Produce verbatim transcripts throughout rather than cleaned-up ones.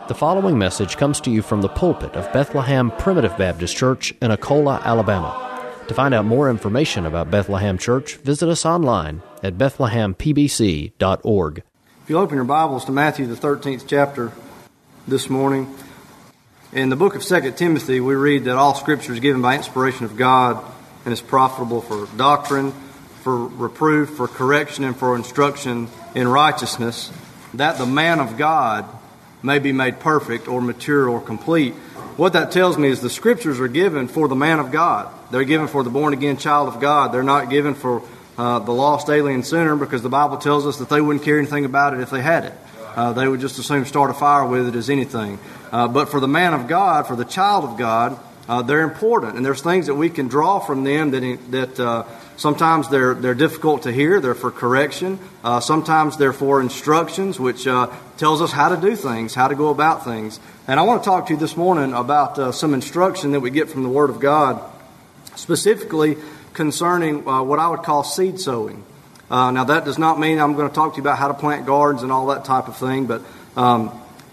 The following message comes to you from the pulpit of Bethlehem Primitive Baptist Church in Akola, Alabama. To find out more information about Bethlehem Church, visit us online at bethlehem p b c dot org. If you'll open your Bibles to Matthew, the thirteenth chapter this morning. In the book of Second Timothy, we read that all Scripture is given by inspiration of God and is profitable for doctrine, for reproof, for correction, and for instruction in righteousness, that the man of God may be made perfect or mature or complete. What that tells me is the Scriptures are given for the man of God. They're given for the born-again child of God. They're not given for uh, the lost alien sinner, because the Bible tells us that they wouldn't care anything about it if they had it. Uh, they would just as soon start a fire with it as anything. Uh, but for the man of God, for the child of God, uh, they're important. And there's things that we can draw from them that that uh, sometimes they're they're difficult to hear. They're for correction. Uh, sometimes they're for instructions, which uh, tells us how to do things, how to go about things. And I want to talk to you this morning about uh, some instruction that we get from the Word of God, specifically concerning uh, what I would call seed sowing. Uh, now, that does not mean I'm going to talk to you about how to plant gardens and all that type of thing, but um,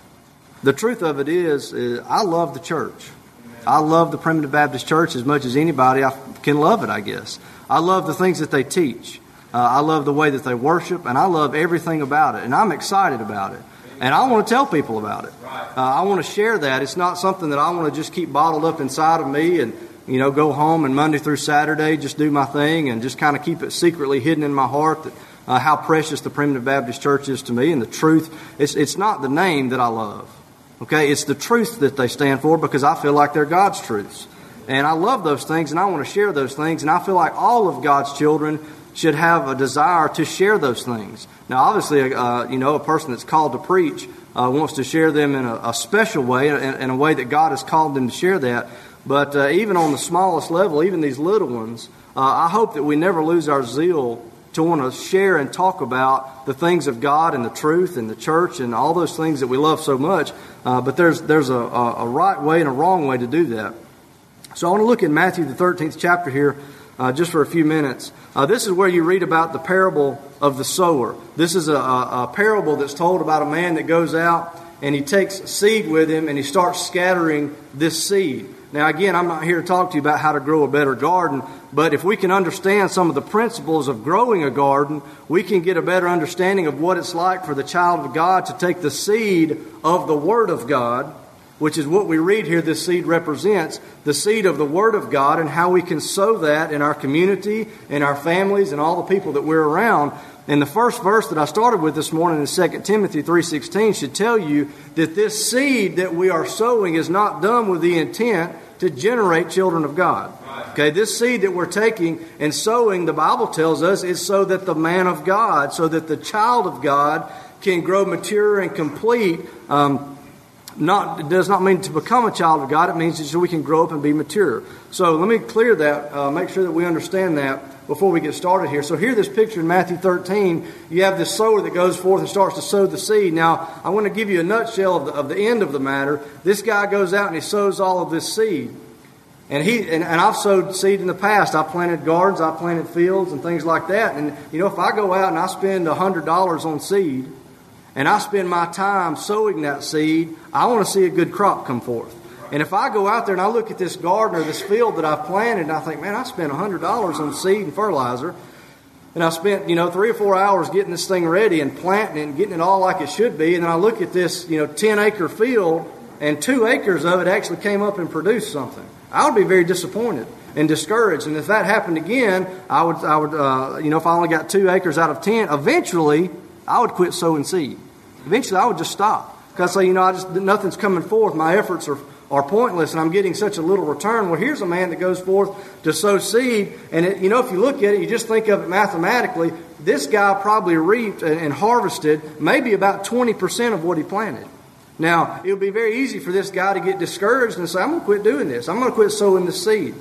the truth of it is, is I love the church. I love the Primitive Baptist Church as much as anybody I can love it, I guess. I love the things that they teach. Uh, I love the way that they worship, and I love everything about it, and I'm excited about it. And I want to tell people about it. Uh, I want to share that. It's not something that I want to just keep bottled up inside of me and, you know, go home and Monday through Saturday just do my thing and just kind of keep it secretly hidden in my heart that uh, how precious the Primitive Baptist Church is to me. And the truth, it's, it's not the name that I love. Okay, it's the truth that they stand for, because I feel like they're God's truths. And I love those things, and I want to share those things. And I feel like all of God's children should have a desire to share those things. Now, obviously, uh, you know, a person that's called to preach uh, wants to share them in a, a special way, in, in a way that God has called them to share that. But uh, even on the smallest level, even these little ones, uh, I hope that we never lose our zeal to want to share and talk about the things of God and the truth and the church and all those things that we love so much. Uh, but there's there's a, a right way and a wrong way to do that. So I want to look at Matthew, the thirteenth chapter here uh, just for a few minutes. Uh, this is where you read about the parable of the sower. This is a, a, a parable that's told about a man that goes out and he takes seed with him and he starts scattering this seed. Now, again, I'm not here to talk to you about how to grow a better garden, but if we can understand some of the principles of growing a garden, we can get a better understanding of what it's like for the child of God to take the seed of the Word of God, which is what we read here this seed represents, the seed of the Word of God, and how we can sow that in our community, in our families, and all the people that we're around. And the first verse that I started with this morning in Second Timothy three sixteen should tell you that this seed that we are sowing is not done with the intent to generate children of God. Okay, this seed that we're taking and sowing, the Bible tells us, is so that the man of God, so that the child of God can grow mature and complete. Um, not it does not mean to become a child of God. It means that so we can grow up and be mature. So let me clear that, uh, make sure that we understand that before we get started here. So here, this picture in Matthew thirteen, you have this sower that goes forth and starts to sow the seed. Now, I want to give you a nutshell of the, of the end of the matter. This guy goes out and he sows all of this seed. And he and, and I've sowed seed in the past. I planted gardens, I planted fields and things like that. And, you know, if I go out and I spend one hundred dollars on seed, and I spend my time sowing that seed, I want to see a good crop come forth. And if I go out there and I look at this garden or this field that I've planted, and I think, man, I spent one hundred dollars on seed and fertilizer, and I spent, you know, three or four hours getting this thing ready and planting it and getting it all like it should be, and then I look at this, you know, ten-acre field, and two acres of it actually came up and produced something, I would be very disappointed and discouraged. And if that happened again, I would, I would, uh, you know, if I only got two acres out of ten, eventually I would quit sowing seed. Eventually, I would just stop, because I say, you know, I just nothing's coming forth. My efforts are, are pointless, and I'm getting such a little return. Well, here's a man that goes forth to sow seed, and it, you know, if you look at it, you just think of it mathematically. This guy probably reaped and, and harvested maybe about twenty percent of what he planted. Now, it would be very easy for this guy to get discouraged and say, I'm going to quit doing this. I'm going to quit sowing this seed.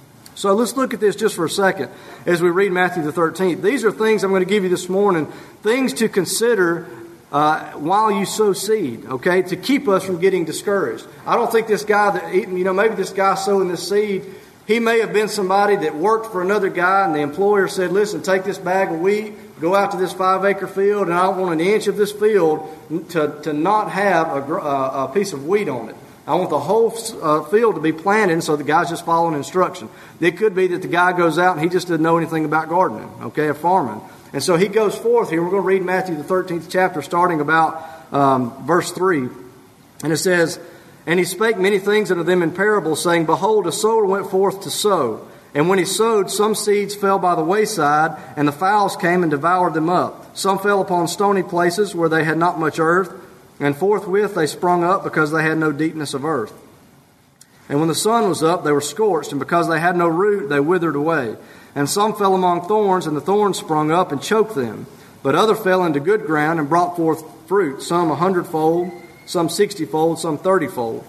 So let's look at this just for a second as we read Matthew the thirteenth. These are things I'm going to give you this morning, things to consider Uh, while you sow seed, okay, to keep us from getting discouraged. I don't think this guy that, you know, maybe this guy sowing this seed, he may have been somebody that worked for another guy, and the employer said, listen, take this bag of wheat, go out to this five-acre field, and I want an inch of this field to, to not have a, a piece of wheat on it. I want the whole uh, field to be planted, so the guy's just following instruction. It could be that the guy goes out and he just doesn't know anything about gardening, okay, or farming. And so he goes forth here. We're going to read Matthew the thirteenth chapter, starting about um, verse three. And it says, "And he spake many things unto them in parables, saying, Behold, a sower went forth to sow. And when he sowed, some seeds fell by the wayside, and the fowls came and devoured them up. Some fell upon stony places where they had not much earth, and forthwith they sprung up because they had no deepness of earth. And when the sun was up, they were scorched, and because they had no root, they withered away. And some fell among thorns, and the thorns sprung up and choked them. But other fell into good ground and brought forth fruit, some a hundredfold, some sixtyfold, some thirtyfold."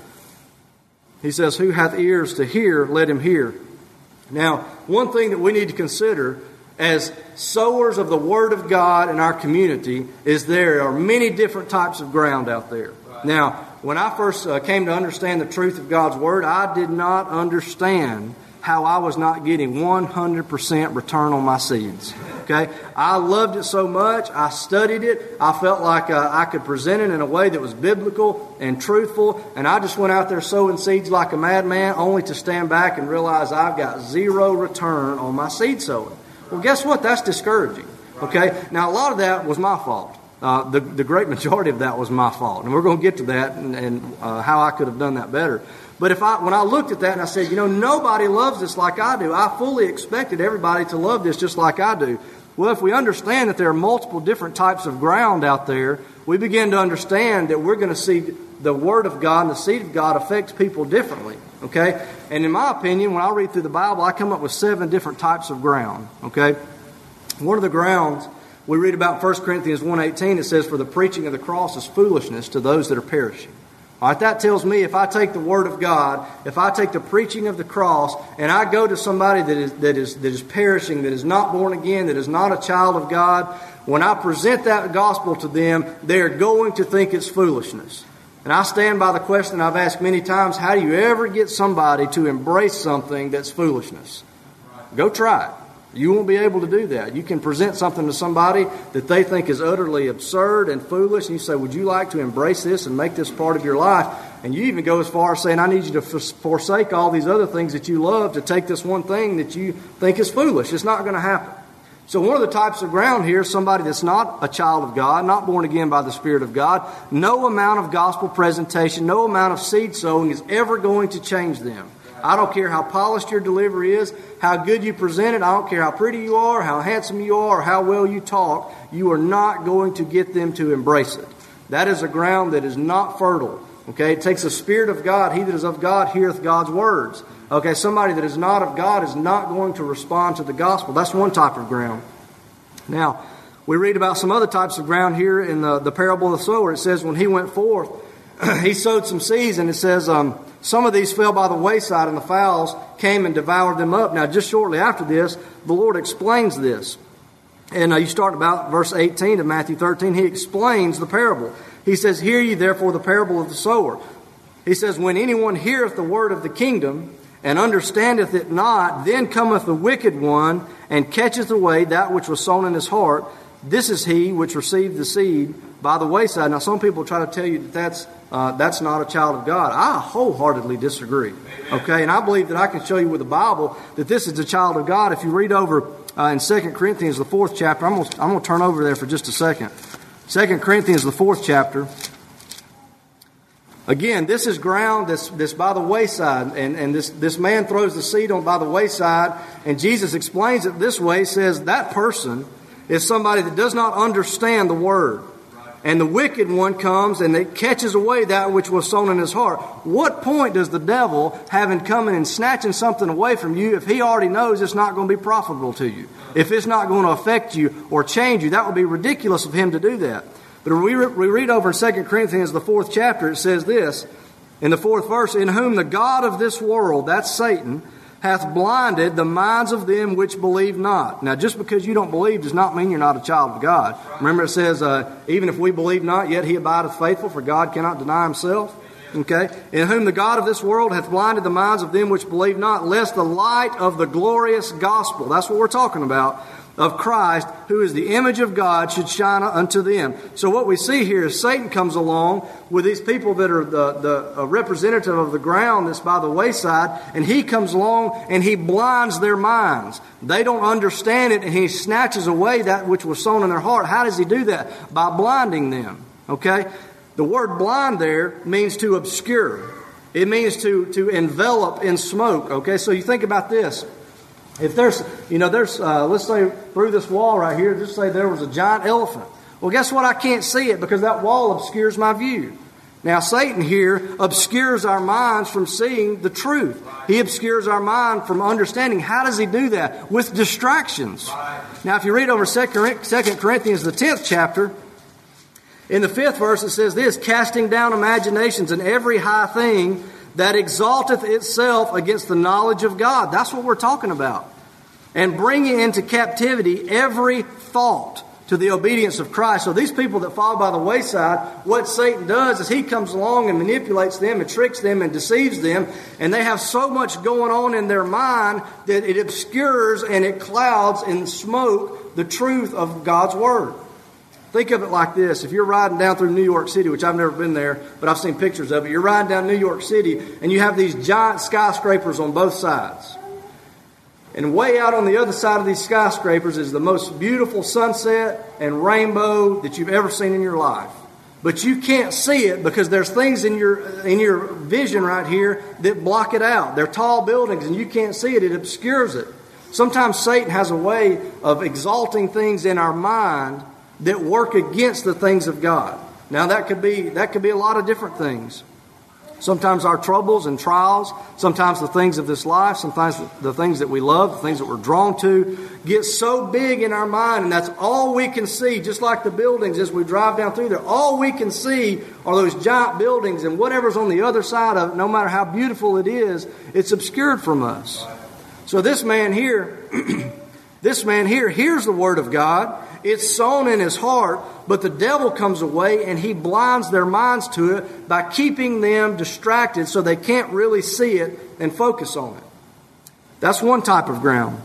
He says, "Who hath ears to hear, let him hear." Now, one thing that we need to consider as sowers of the Word of God in our community is there are many different types of ground out there. Right. Now, when I first uh, came to understand the truth of God's Word, I did not understand how I was not getting one hundred percent return on my seeds. Okay, I loved it so much. I studied it. I felt like uh, I could present it in a way that was biblical and truthful. And I just went out there sowing seeds like a madman, only to stand back and realize I've got zero return on my seed sowing. Well, guess what? That's discouraging. Okay, now a lot of that was my fault. Uh, the, the great majority of that was my fault. And we're going to get to that and, and uh, how I could have done that better. But if I, when I looked at that and I said, you know, nobody loves this like I do. I fully expected everybody to love this just like I do. Well, if we understand that there are multiple different types of ground out there, we begin to understand that we're going to see the Word of God and the seed of God affect people differently. Okay? And in my opinion, when I read through the Bible, I come up with seven different types of ground. Okay? One of the grounds we read about in First Corinthians one eighteen, it says, "For the preaching of the cross is foolishness to those that are perishing." All right, that tells me if I take the Word of God, if I take the preaching of the cross, and I go to somebody that is that is that is perishing, that is not born again, that is not a child of God, when I present that gospel to them, they're going to think it's foolishness. And I stand by the question I've asked many times: how do you ever get somebody to embrace something that's foolishness? Go try it. You won't be able to do that. You can present something to somebody that they think is utterly absurd and foolish, and you say, would you like to embrace this and make this part of your life? And you even go as far as saying, I need you to forsake all these other things that you love to take this one thing that you think is foolish. It's not going to happen. So one of the types of ground here is somebody that's not a child of God, not born again by the Spirit of God. No amount of gospel presentation, no amount of seed sowing is ever going to change them. I don't care how polished your delivery is, how good you present it. I don't care how pretty you are, how handsome you are, or how well you talk. You are not going to get them to embrace it. That is a ground that is not fertile. Okay, it takes the Spirit of God. He that is of God heareth God's words. Okay, somebody that is not of God is not going to respond to the gospel. That's one type of ground. Now, we read about some other types of ground here in the, the parable of the sower. It says when he went forth, he sowed some seeds, and it says um, some of these fell by the wayside, and the fowls came and devoured them up. Now, just shortly after this, the Lord explains this. And uh, you start about verse eighteen of Matthew thirteen. He explains the parable. He says, "Hear ye therefore the parable of the sower." He says, "When anyone heareth the word of the kingdom, and understandeth it not, then cometh the wicked one, and catcheth away that which was sown in his heart. This is he which received the seed by the wayside." Now, some people try to tell you that that's, uh, that's not a child of God. I wholeheartedly disagree. Okay, and I believe that I can show you with the Bible that this is a child of God. If you read over uh, in Second Corinthians, the fourth chapter, I'm going I'm going to turn over there for just a second. Second Corinthians, the fourth chapter. Again, this is ground that's, that's by the wayside, and, and this, this man throws the seed on by the wayside, and Jesus explains it this way. He says that person is somebody that does not understand the word. And the wicked one comes and it catches away that which was sown in his heart. What point does the devil have in coming and snatching something away from you if he already knows it's not going to be profitable to you? If it's not going to affect you or change you, that would be ridiculous of him to do that. But we, re- we read over in Second Corinthians, the fourth chapter, it says this, in the fourth verse, "In whom the God of this world," that's Satan, "hath blinded the minds of them which believe not." Now, just because you don't believe does not mean you're not a child of God. Remember, it says, uh, even if we believe not, yet he abideth faithful, for God cannot deny himself. Okay? "In whom the God of this world hath blinded the minds of them which believe not, lest the light of the glorious gospel," that's what we're talking about, of Christ, who is the image of God, should shine unto them. So what we see here is Satan comes along with these people that are the, the uh, representative of the ground that's by the wayside, and he comes along and he blinds their minds. They don't understand it, and he snatches away that which was sown in their heart. How does he do that? By blinding them. Okay? The word blind there means to obscure. It means to, to envelop in smoke. Okay? So you think about this. If there's, you know, there's, uh, let's say through this wall right here, just say there was a giant elephant. Well, guess what? I can't see it because that wall obscures my view. Now, Satan here obscures our minds from seeing the truth. He obscures our mind from understanding. How does he do that? With distractions. Now, if you read over Second Corinthians, the tenth chapter, in the fifth verse it says this, casting down imaginations and every high thing that exalteth itself against the knowledge of God. That's what we're talking about. And bringing into captivity every thought to the obedience of Christ. So these people that fall by the wayside, what Satan does is he comes along and manipulates them and tricks them and deceives them. And they have so much going on in their mind that it obscures and it clouds in smoke the truth of God's Word. Think of it like this. If you're riding down through New York City, which I've never been there, but I've seen pictures of it. You're riding down New York City and you have these giant skyscrapers on both sides. And way out on the other side of these skyscrapers is the most beautiful sunset and rainbow that you've ever seen in your life. But you can't see it because there's things in your in your vision right here that block it out. They're tall buildings and you can't see it. It obscures it. Sometimes Satan has a way of exalting things in our mind that work against the things of God. Now that could be that could be a lot of different things. Sometimes our troubles and trials, sometimes the things of this life, sometimes the things that we love, the things that we're drawn to, get so big in our mind, and that's all we can see, just like the buildings as we drive down through there. All we can see are those giant buildings, and whatever's on the other side of it, no matter how beautiful it is, it's obscured from us. So this man here, this man here hears the Word of God. It's sown in his heart, but the devil comes away and he blinds their minds to it by keeping them distracted so they can't really see it and focus on it. That's one type of ground.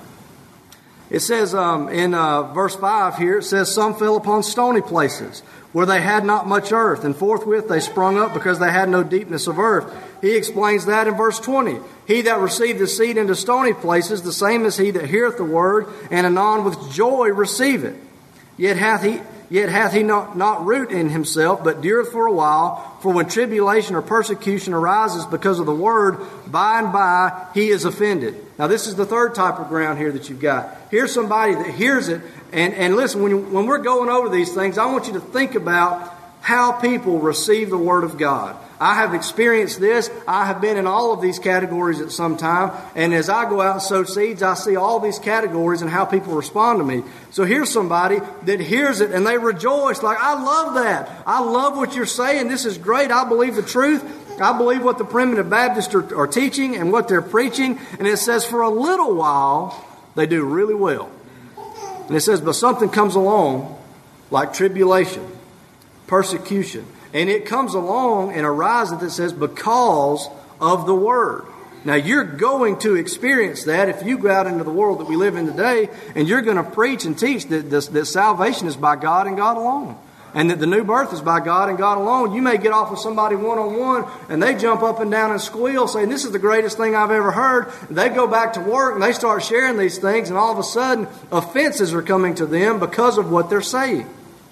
It says um, in uh, verse five here, it says, some fell upon stony places where they had not much earth, and forthwith they sprung up because they had no deepness of earth. He explains that in verse twenty. He that received the seed into stony places, the same as he that heareth the word, and anon with joy receive it. Yet hath he yet hath he not, not root in himself, but dureth for a while. For when tribulation or persecution arises because of the word, by and by he is offended. Now this is the third type of ground here that you've got. Here's somebody that hears it. And, and listen, when, you, when we're going over these things, I want you to think about how people receive the Word of God. I have experienced this. I have been in all of these categories at some time. And as I go out and sow seeds, I see all these categories and how people respond to me. So here's somebody that hears it and they rejoice. Like, I love that. I love what you're saying. This is great. I believe the truth. I believe what the Primitive Baptists are, are teaching and what they're preaching. And it says for a little while, they do really well. And it says, but something comes along like tribulation, persecution. And it comes along and arises that says, because of the Word. Now, you're going to experience that if you go out into the world that we live in today, and you're going to preach and teach that, this, that salvation is by God and God alone. And that the new birth is by God and God alone. You may get off with somebody one-on-one, and they jump up and down and squeal, saying, this is the greatest thing I've ever heard. They go back to work, and they start sharing these things, and all of a sudden, offenses are coming to them because of what they're saying.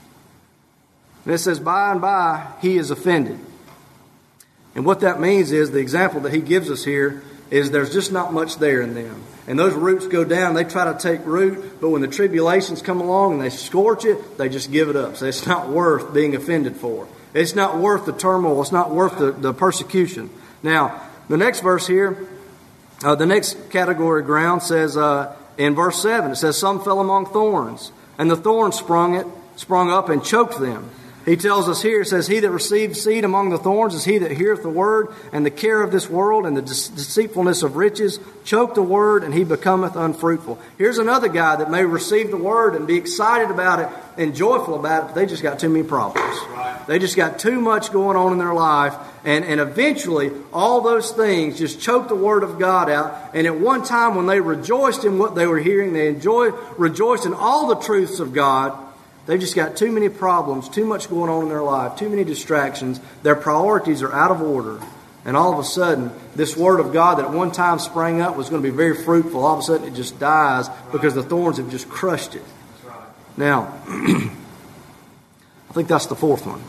And it says, by and by, he is offended. And what that means is, the example that he gives us here is there's just not much there in them. And those roots go down, they try to take root, but when the tribulations come along and they scorch it, they just give it up. So it's not worth being offended for. It's not worth the turmoil. It's not worth the, the persecution. Now, the next verse here, uh, the next category of ground says, uh, in verse seven, it says, some fell among thorns, and the thorns sprung it, sprung up and choked them. He tells us here, it says, he that receives seed among the thorns is he that heareth the word, and the care of this world and the deceitfulness of riches choke the word, and he becometh unfruitful. Here's another guy that may receive the word and be excited about it and joyful about it, but they just got too many problems. They just got too much going on in their life, and, and eventually all those things just choke the word of God out. And at one time when they rejoiced in what they were hearing, they enjoyed, rejoiced in all the truths of God, they've just got too many problems, too much going on in their life, too many distractions. Their priorities are out of order. And all of a sudden, this Word of God that at one time sprang up was going to be very fruitful. All of a sudden, it just dies because the thorns have just crushed it. Now, I think that's the fourth one.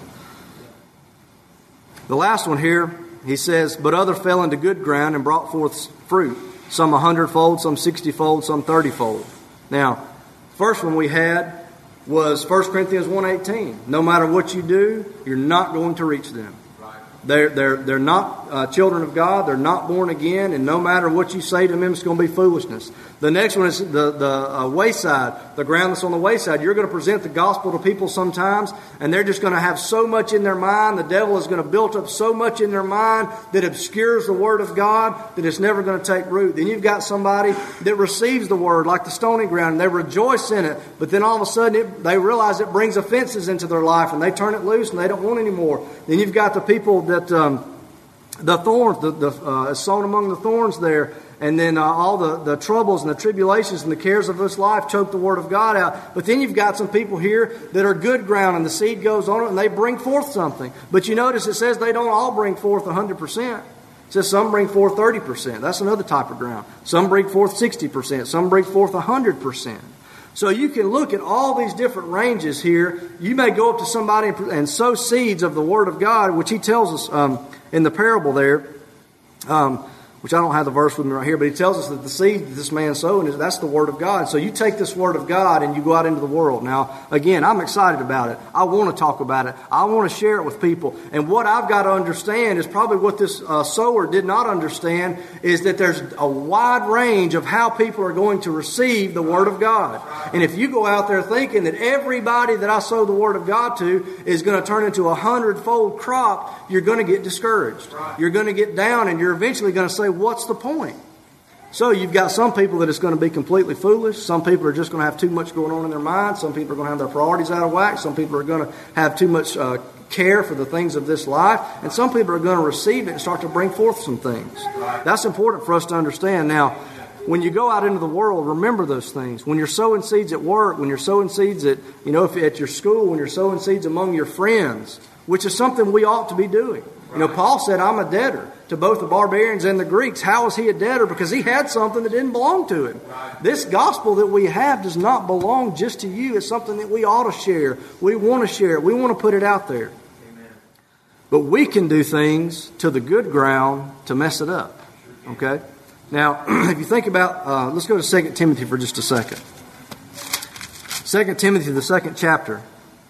The last one here, he says, but other fell into good ground and brought forth fruit. Some a hundredfold, some sixtyfold, some thirtyfold. Now, first one we had was First Corinthians one eighteen. No matter what you do, you're not going to reach them. They're, they're, they're not uh, children of God. They're not born again. And no matter what you say to them, it's going to be foolishness. The next one is the, the uh, wayside, the ground that's on the wayside. You're going to present the gospel to people sometimes, and they're just going to have so much in their mind. The devil is going to build up so much in their mind that obscures the Word of God that it's never going to take root. Then you've got somebody that receives the Word like the stony ground, and they rejoice in it. But then all of a sudden it, they realize it brings offenses into their life, and they turn it loose, and they don't want any more. Then you've got the people that um, the thorns, the, the uh, sown among the thorns there. And then uh, all the, the troubles and the tribulations and the cares of this life choke the Word of God out. But then you've got some people here that are good ground, and the seed goes on it, and they bring forth something. But you notice it says they don't all bring forth one hundred percent. It says some bring forth thirty percent. That's another type of ground. Some bring forth sixty percent. Some bring forth one hundred percent. So you can look at all these different ranges here. You may go up to somebody and, and sow seeds of the Word of God, which he tells us um, in the parable there. Um Which I don't have the verse with me right here, but he tells us that the seed that this man sowing, is that's the Word of God. So you take this Word of God and you go out into the world. Now, again, I'm excited about it. I want to talk about it. I want to share it with people. And what I've got to understand is probably what this uh, sower did not understand, is that there's a wide range of how people are going to receive the Word of God. And if you go out there thinking that everybody that I sow the Word of God to is going to turn into a hundredfold crop, you're going to get discouraged. You're going to get down, and you're eventually going to say, what's the point? So you've got some people that it's going to be completely foolish. Some people are just going to have too much going on in their mind. Some people are going to have their priorities out of whack. Some people are going to have too much uh, care for the things of this life. And some people are going to receive it and start to bring forth some things. That's important for us to understand. Now, when you go out into the world, remember those things. When you're sowing seeds at work, when you're sowing seeds at, you know, if at your school, when you're sowing seeds among your friends, which is something we ought to be doing. You know, Paul said, I'm a debtor to both the barbarians and the Greeks. How is he a debtor? Because he had something that didn't belong to him. This gospel that we have does not belong just to you. It's something that we ought to share. We want to share it. We want to put it out there. Amen. But we can do things to the good ground to mess it up. Okay? Now, if you think about, uh, let's go to Second Timothy for just a second. Second Timothy, the second chapter.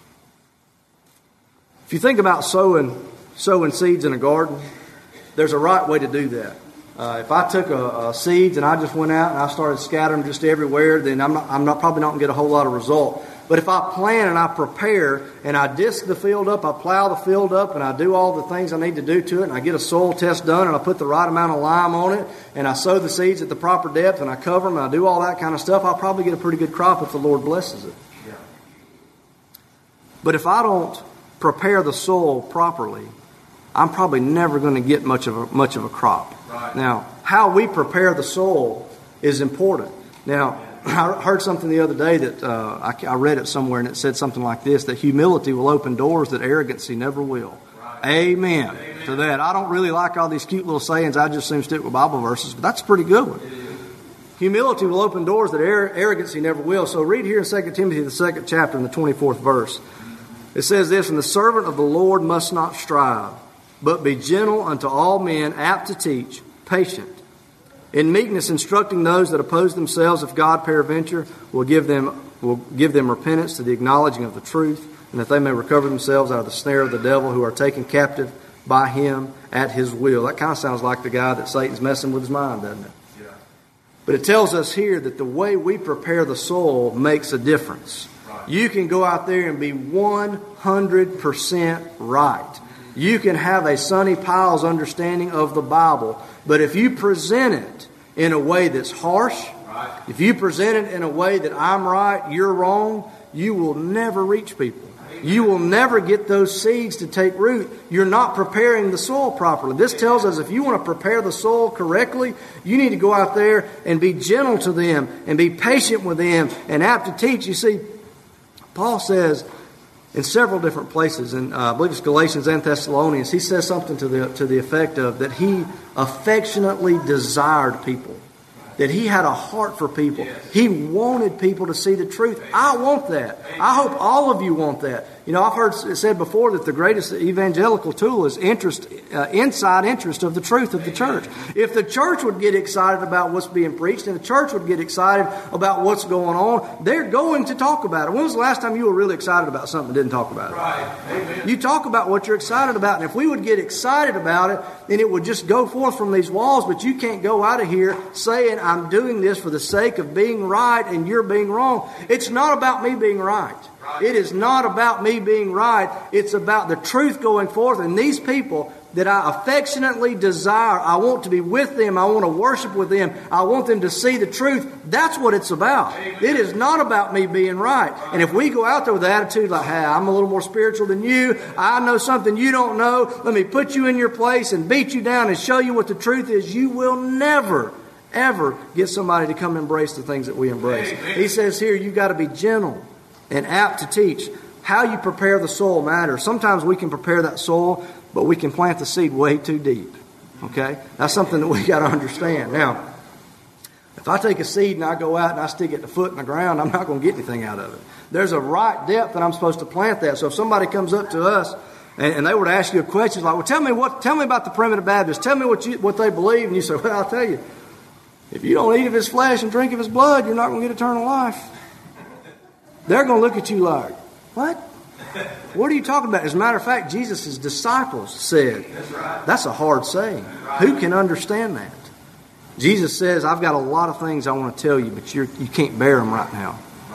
If you think about sowing sowing seeds in a garden, there's a right way to do that. Uh, if I took a, a seeds and I just went out and I started scattering them just everywhere, then I'm not, I'm not probably not going to get a whole lot of result. But if I plan and I prepare and I disc the field up, I plow the field up, and I do all the things I need to do to it, and I get a soil test done, and I put the right amount of lime on it, and I sow the seeds at the proper depth, and I cover them, and I do all that kind of stuff, I'll probably get a pretty good crop if the Lord blesses it. Yeah. But if I don't prepare the soil properly, I'm probably never going to get much of a, much of a crop. Right. Now, how we prepare the soil is important. Now, I heard something the other day that uh, I, I read it somewhere, and it said something like this, that humility will open doors that arrogancy never will. Right. Amen, Amen to that. I don't really like all these cute little sayings. I just seem to stick with Bible verses, but that's a pretty good one. Humility will open doors that arrogancy never will. So read here in Second Timothy, the second chapter, in the twenty-fourth verse. It says this, and the servant of the Lord must not strive, but be gentle unto all men, apt to teach, patient, in meekness instructing those that oppose themselves, if God peradventure will give them will give them repentance to the acknowledging of the truth, and that they may recover themselves out of the snare of the devil, who are taken captive by him at his will. That kind of sounds like the guy that Satan's messing with his mind, doesn't it? Yeah. But it tells us here that the way we prepare the soil makes a difference. Right. You can go out there and be one hundred percent right. You can have a Sonny Piles understanding of the Bible. But if you present it in a way that's harsh, if you present it in a way that I'm right, you're wrong, you will never reach people. You will never get those seeds to take root. You're not preparing the soil properly. This tells us if you want to prepare the soil correctly, you need to go out there and be gentle to them and be patient with them and apt to teach. You see, Paul says in several different places, and uh, I believe it's Galatians and Thessalonians, he says something to the to the effect of that he affectionately desired people. That he had a heart for people. He wanted people to see the truth. I want that. I hope all of you want that. You know, I've heard it said before that the greatest evangelical tool is interest, uh, inside interest of the truth of the church. If the church would get excited about what's being preached and the church would get excited about what's going on, they're going to talk about it. When was the last time you were really excited about something and didn't talk about it? Right. You talk about what you're excited about. And if we would get excited about it, then it would just go forth from these walls. But you can't go out of here saying, I'm doing this for the sake of being right and you're being wrong. It's not about me being right. It is not about me being right. It's about the truth going forth. And these people that I affectionately desire, I want to be with them. I want to worship with them. I want them to see the truth. That's what it's about. Amen. It is not about me being right. And if we go out there with the attitude like, hey, I'm a little more spiritual than you. I know something you don't know. Let me put you in your place and beat you down and show you what the truth is. You will never, ever get somebody to come embrace the things that we embrace. Amen. He says here, you've got to be gentle and apt to teach. How you prepare the soil matters. Sometimes we can prepare that soil, but we can plant the seed way too deep. Okay? That's something that we got to understand. Now, if I take a seed and I go out and I stick it a foot in the ground, I'm not going to get anything out of it. There's a right depth that I'm supposed to plant that. So if somebody comes up to us and, and they were to ask you a question like, well, tell me what, tell me about the Primitive Baptists. Tell me what you, what they believe. And you say, well, I'll tell you. If you don't eat of his flesh and drink of his blood, you're not going to get eternal life. They're going to look at you like, what? What are you talking about? As a matter of fact, Jesus' disciples said, that's a hard saying. Who can understand that? Jesus says, I've got a lot of things I want to tell you, but you're, you can't bear them right now.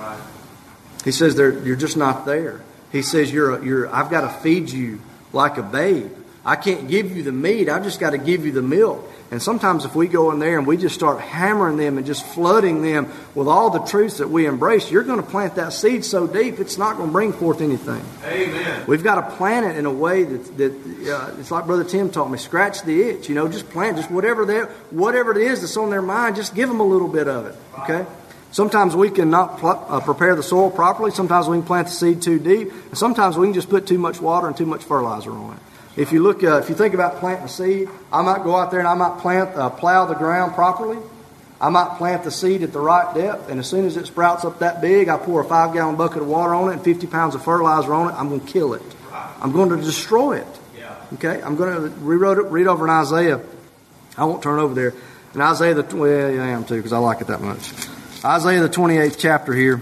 He says, you're just not there. He says, you're, a, you're, I've got to feed you like a babe. I can't give you the meat. I've just got to give you the milk. And sometimes if we go in there and we just start hammering them and just flooding them with all the truths that we embrace, you're going to plant that seed so deep it's not going to bring forth anything. Amen. We've got to plant it in a way that, that uh, it's like Brother Tim taught me, scratch the itch. You know, just plant, just whatever they, whatever it is that's on their mind, just give them a little bit of it. Okay? Sometimes we can not pl- uh, prepare the soil properly. Sometimes we can plant the seed too deep. And sometimes we can just put too much water and too much fertilizer on it. If you look, uh, if you think about planting a seed, I might go out there and I might plant, uh, plow the ground properly. I might plant the seed at the right depth, and as soon as it sprouts up that big, I pour a five-gallon bucket of water on it and fifty pounds of fertilizer on it. I'm going to kill it. I'm going to destroy it. Okay, I'm going to read, it, read over in Isaiah. I won't turn over there. In Isaiah the well, yeah, I am too because I like it that much. Isaiah the twenty-eighth chapter here.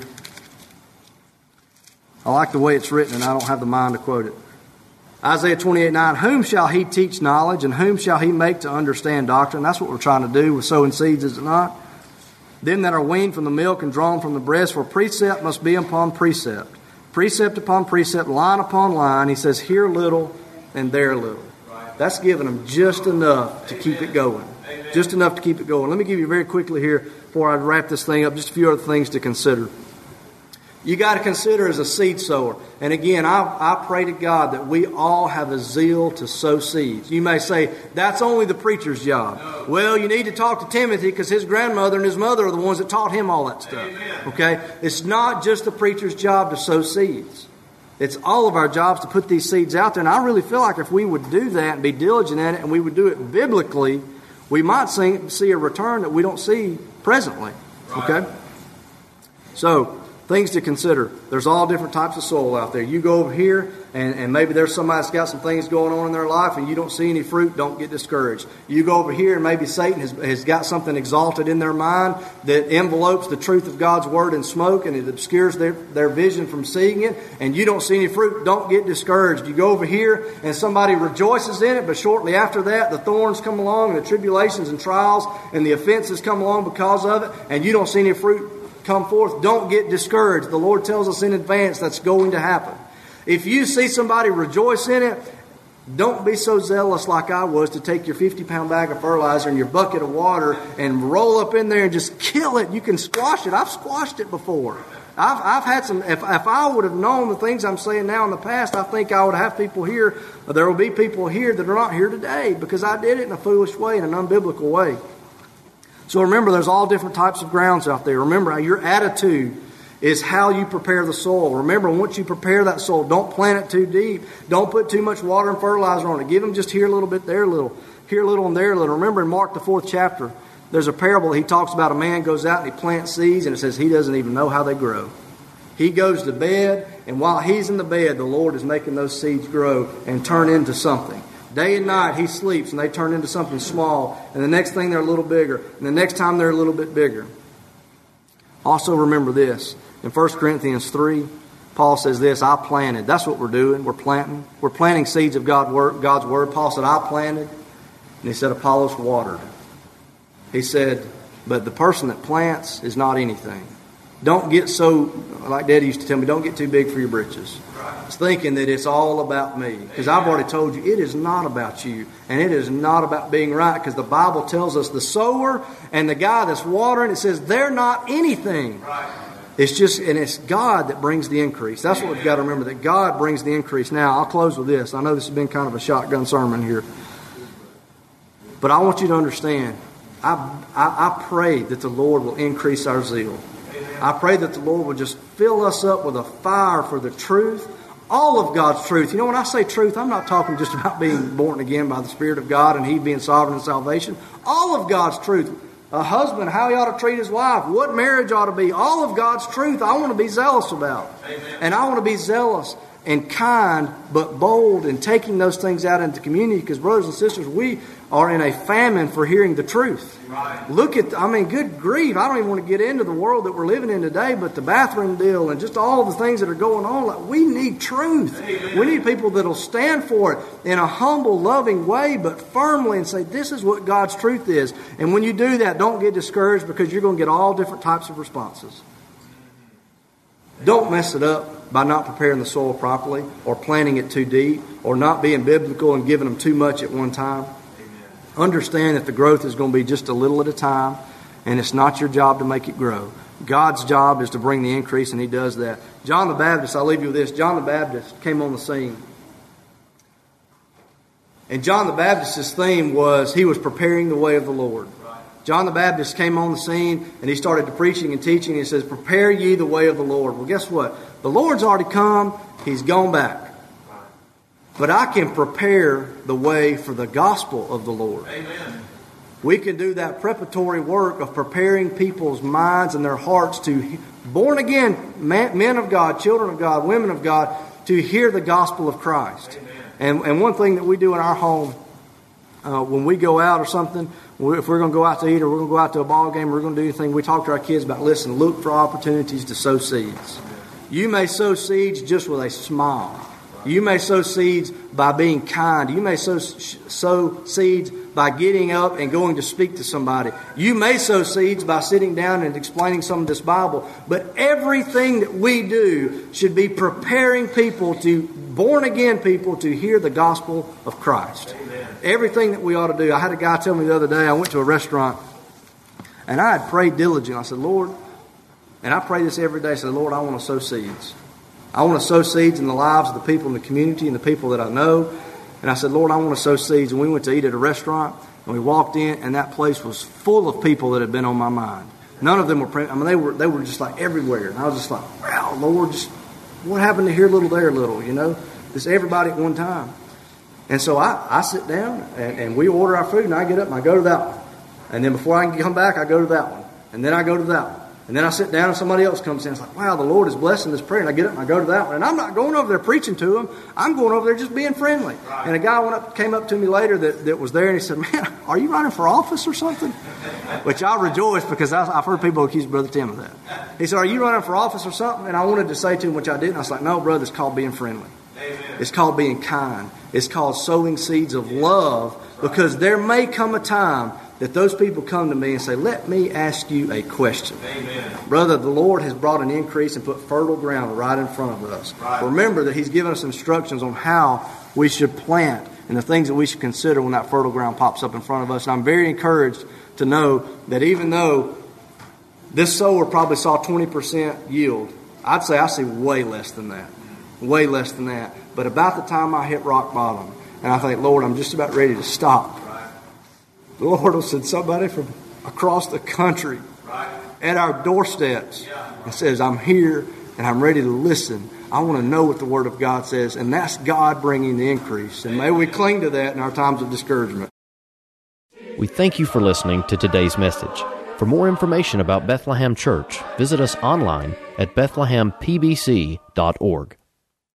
I like the way it's written, and I don't have the mind to quote it. Isaiah twenty-eight nine, whom shall he teach knowledge, and whom shall he make to understand doctrine? That's what we're trying to do with sowing seeds, is it not? Them that are weaned from the milk and drawn from the breast, for precept must be upon precept. Precept upon precept, line upon line. He says, here little and there little. That's giving them just enough to keep it going. Just enough to keep it going. Let me give you very quickly here, before I wrap this thing up, just a few other things to consider. You got to consider as a seed sower. And again, I, I pray to God that we all have a zeal to sow seeds. You may say, that's only the preacher's job. No. Well, you need to talk to Timothy because his grandmother and his mother are the ones that taught him all that stuff. Amen. Okay? It's not just the preacher's job to sow seeds. It's all of our jobs to put these seeds out there. And I really feel like if we would do that and be diligent at it and we would do it biblically, we might see, see a return that we don't see presently. Right. Okay? So, things to consider. There's all different types of soil out there. You go over here, and, and maybe there's somebody that's got some things going on in their life, and you don't see any fruit, don't get discouraged. You go over here, and maybe Satan has, has got something exalted in their mind that envelopes the truth of God's Word in smoke, and it obscures their, their vision from seeing it, and you don't see any fruit, don't get discouraged. You go over here, and somebody rejoices in it, but shortly after that, the thorns come along, and the tribulations and trials, and the offenses come along because of it, and you don't see any fruit come forth, don't get discouraged. The Lord tells us in advance that's going to happen. If you see somebody rejoice in it, don't be so zealous like I was to take your fifty pound bag of fertilizer and your bucket of water and roll up in there and just kill it. You can squash it. I've squashed it before. I've, I've had some, if, if I would have known the things I'm saying now in the past, I think I would have people here, there will be people here that are not here today because I did it in a foolish way, in an unbiblical way. So remember, there's all different types of grounds out there. Remember, your attitude is how you prepare the soil. Remember, once you prepare that soil, don't plant it too deep. Don't put too much water and fertilizer on it. Give them just here a little bit, there a little, here a little and there a little. Remember in Mark the fourth chapter, there's a parable. He talks about a man goes out and he plants seeds, and it says he doesn't even know how they grow. He goes to bed, and while he's in the bed, the Lord is making those seeds grow and turn into something. Day and night he sleeps, and they turn into something small. And the next thing they're a little bigger. And the next time they're a little bit bigger. Also remember this. In First Corinthians three, Paul says this, I planted. That's what we're doing. We're planting. We're planting seeds of God's word. Paul said, I planted. And he said, Apollos watered. He said, but the person that plants is not anything. Don't get so, like Daddy used to tell me, don't get too big for your britches. It's thinking that it's all about me. Because I've already told you, it is not about you. And it is not about being right. Because the Bible tells us the sower and the guy that's watering, it says they're not anything. It's just, and it's God that brings the increase. That's what we've got to remember, that God brings the increase. Now, I'll close with this. I know this has been kind of a shotgun sermon here. But I want you to understand, I, I, I pray that the Lord will increase our zeal. I pray that the Lord will just fill us up with a fire for the truth, all of God's truth. You know, when I say truth, I'm not talking just about being born again by the Spirit of God and He being sovereign in salvation. All of God's truth. A husband, how he ought to treat his wife, what marriage ought to be. All of God's truth I want to be zealous about. Amen. And I want to be zealous and kind but bold in taking those things out into the community, because brothers and sisters, we are in a famine for hearing the truth. Right. Look at, I mean, good grief, I don't even want to get into the world that we're living in today, but the bathroom deal and just all the things that are going on. Like, we need truth. Amen. We need people that will stand for it in a humble, loving way, but firmly, and say, this is what God's truth is. And when you do that, don't get discouraged, because you're going to get all different types of responses. Don't mess it up by not preparing the soil properly, or planting it too deep, or not being biblical and giving them too much at one time. Amen. Understand that the growth is going to be just a little at a time, and it's not your job to make it grow. God's job is to bring the increase, and He does that. John the Baptist, I'll leave you with this. John the Baptist came on the scene. And John the Baptist's theme was he was preparing the way of the Lord. John the Baptist came on the scene, and he started preaching and teaching. He says, prepare ye the way of the Lord. Well, guess what? The Lord's already come. He's gone back. But I can prepare the way for the gospel of the Lord. Amen. We can do that preparatory work of preparing people's minds and their hearts to, born again men of God, children of God, women of God, to hear the gospel of Christ. And, and one thing that we do in our home, uh, when we go out or something, if we're going to go out to eat, or we're going to go out to a ball game, or we're going to do anything, we talk to our kids about, listen, look for opportunities to sow seeds. You may sow seeds just with a smile. You may sow seeds by being kind. You may sow, sow seeds by getting up and going to speak to somebody. You may sow seeds by sitting down and explaining some of this Bible. But everything that we do should be preparing people to, born again people, to hear the gospel of Christ. Amen. Everything that we ought to do. I had a guy tell me the other day, I went to a restaurant, and I had prayed diligently. I said, Lord, and I pray this every day. I said, Lord, I want to sow seeds. I want to sow seeds in the lives of the people in the community and the people that I know. And I said, Lord, I want to sow seeds. And we went to eat at a restaurant, and we walked in, and that place was full of people that had been on my mind. None of them were, I mean, they were they were just like everywhere. And I was just like, wow, Lord, just what happened to here little, there little, you know? Just everybody at one time. And so I, I sit down, and, and we order our food, and I get up, and I go to that one. And then before I can come back, I go to that one. And then I go to that one. And then I sit down and somebody else comes in. It's like, wow, the Lord is blessing this prayer. And I get up and I go to that one. And I'm not going over there preaching to them. I'm going over there just being friendly. Right. And a guy went up, came up to me later that, that was there, and he said, man, are you running for office or something? Which I rejoiced, because I, I've heard people accuse Brother Tim of that. He said, are you running for office or something? And I wanted to say to him, which I didn't. I was like, no, brother, it's called being friendly. Amen. It's called being kind. It's called sowing seeds of love, because there may come a time that those people come to me and say, let me ask you a question. Amen. Brother, the Lord has brought an increase and put fertile ground right in front of us. Right. Remember that He's given us instructions on how we should plant and the things that we should consider when that fertile ground pops up in front of us. And I'm very encouraged to know that even though this sower probably saw twenty percent yield, I'd say I see way less than that. Way less than that. But about the time I hit rock bottom, and I think, Lord, I'm just about ready to stop, the Lord will send somebody from across the country at our doorsteps and says, I'm here and I'm ready to listen. I want to know what the Word of God says, and that's God bringing the increase. And may we cling to that in our times of discouragement. We thank you for listening to today's message. For more information about Bethlehem Church, visit us online at bethlehem p b c dot org.